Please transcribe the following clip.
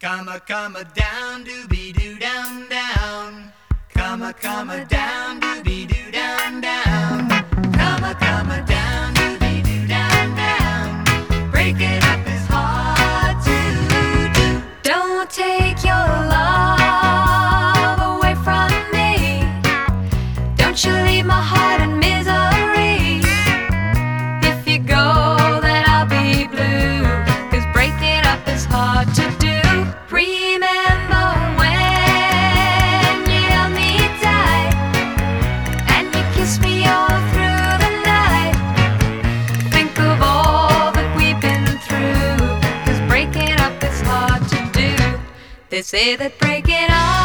Come a down, doobie doo down down. Come a down, doobie doo down down. Come a down, doobie doo down down. Break it up is hard to do. Don't take your love away from me. Don't you leave my heart in misery. If you go, then I'll be blue. 'Cause breaking up is hard to do. Remember when you held me tight and you kissed me all through the night. Think of all that we've been through. 'Cause breaking up is hard to do. They say that breaking up